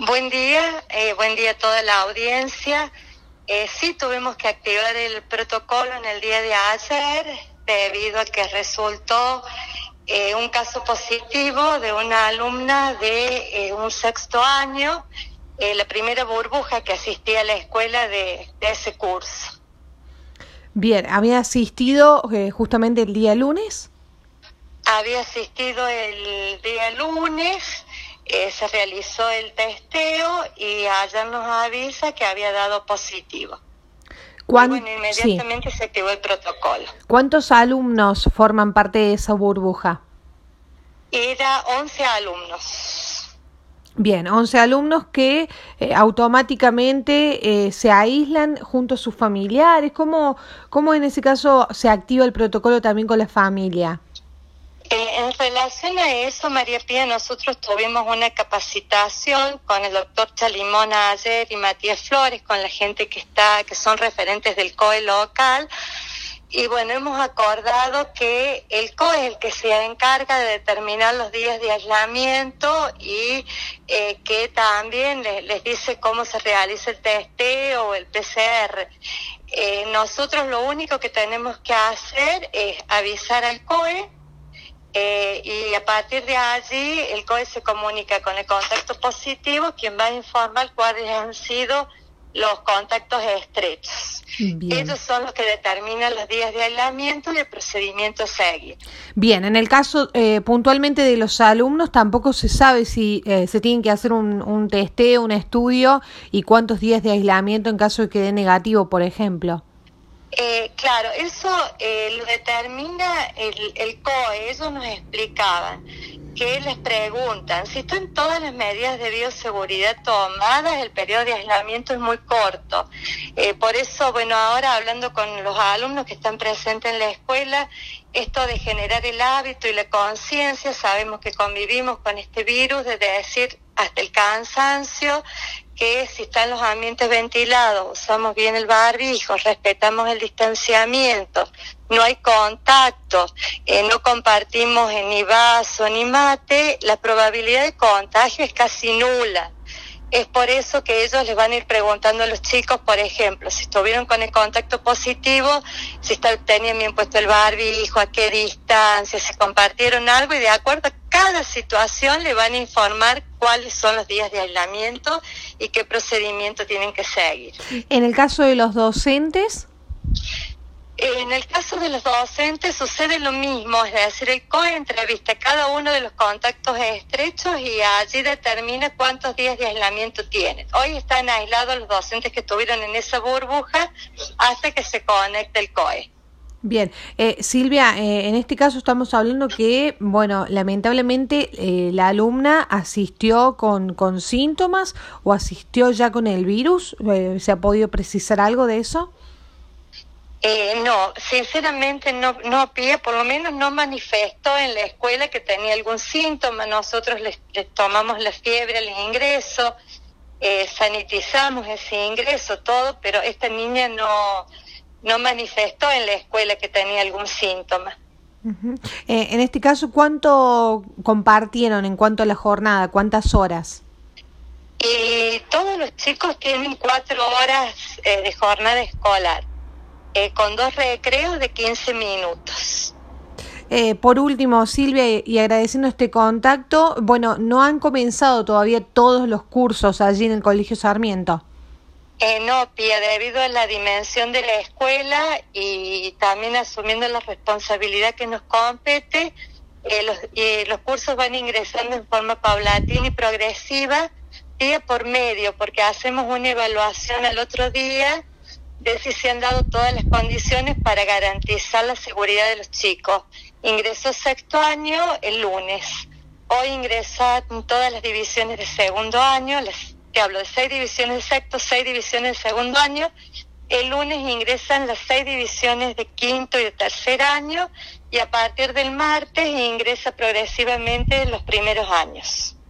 Buen día a toda la audiencia. Sí, tuvimos que activar el protocolo en el día de ayer debido a que resultó un caso positivo de una alumna de un sexto año, la primera burbuja que asistía a la escuela de ese curso. Bien, ¿había asistido justamente el día lunes? Había asistido el día lunes. Se realizó el testeo y ayer nos avisa que había dado positivo. Inmediatamente se activó el protocolo. ¿Cuántos alumnos forman parte de esa burbuja? Era 11 alumnos. Bien, 11 alumnos que automáticamente se aíslan junto a sus familiares. ¿Cómo en ese caso se activa el protocolo también con la familia? En relación a eso, María Pía, nosotros tuvimos una capacitación con el doctor Chalimona ayer y Matías Flores, con la gente que son referentes del COE local. Y bueno, hemos acordado que el COE es el que se encarga de determinar los días de aislamiento y que también les dice cómo se realiza el testeo o el PCR. Nosotros lo único que tenemos que hacer es avisar al COE. Y a partir de allí el COE se comunica con el contacto positivo, quien va a informar cuáles han sido los contactos estrechos. Bien. Ellos son los que determinan los días de aislamiento y el procedimiento a seguir. Bien, en el caso puntualmente de los alumnos tampoco se sabe si se tienen que hacer un testeo, un estudio y cuántos días de aislamiento en caso de que dé negativo, por ejemplo. Claro, eso lo determina el COE. Ellos nos explicaban que les preguntan si están todas las medidas de bioseguridad tomadas, el periodo de aislamiento es muy corto. Por eso, bueno, ahora hablando con los alumnos que están presentes en la escuela, esto de generar el hábito y la conciencia, sabemos que convivimos con este virus, de decir hasta el cansancio, que si están los ambientes ventilados, usamos bien el barbijo, respetamos el distanciamiento, no hay contacto, no compartimos ni vaso ni mate, la probabilidad de contagio es casi nula. Es por eso que ellos les van a ir preguntando a los chicos, por ejemplo, si estuvieron con el contacto positivo, si tenían bien puesto el barbijo, a qué distancia, si compartieron algo, y de acuerdo a cada situación le van a informar cuáles son los días de aislamiento y qué procedimiento tienen que seguir. En el caso de los docentes... En el caso de los docentes sucede lo mismo, es decir, el COE entrevista a cada uno de los contactos estrechos y allí determina cuántos días de aislamiento tienen. Hoy están aislados los docentes que estuvieron en esa burbuja hasta que se conecte el COE. Bien, Silvia, en este caso estamos hablando que, bueno, lamentablemente la alumna asistió con síntomas o asistió ya con el virus. ¿Se ha podido precisar algo de eso? No, sinceramente no, Pía, por lo menos no manifestó en la escuela que tenía algún síntoma. Nosotros les tomamos la fiebre al ingreso, sanitizamos ese ingreso, todo, pero esta niña no manifestó en la escuela que tenía algún síntoma. Uh-huh. En este caso, ¿cuánto compartieron en cuanto a la jornada? ¿Cuántas horas? Todos los chicos tienen 4 horas de jornada escolar. Con 2 recreos de 15 minutos. Por último, Silvia, y agradeciendo este contacto, bueno, ¿no han comenzado todavía todos los cursos allí en el Colegio Sarmiento? No, Pía, debido a la dimensión de la escuela y también asumiendo la responsabilidad que nos compete, los cursos van ingresando en forma paulatina y progresiva, día por medio, porque hacemos una evaluación al otro día de si se han dado todas las condiciones para garantizar la seguridad de los chicos. Ingresó sexto año el lunes. Hoy ingresan todas las divisiones de segundo año, te hablo de 6 divisiones de sexto, 6 divisiones de segundo año. El lunes ingresan las 6 divisiones de quinto y de tercer año, y a partir del martes ingresa progresivamente los primeros años.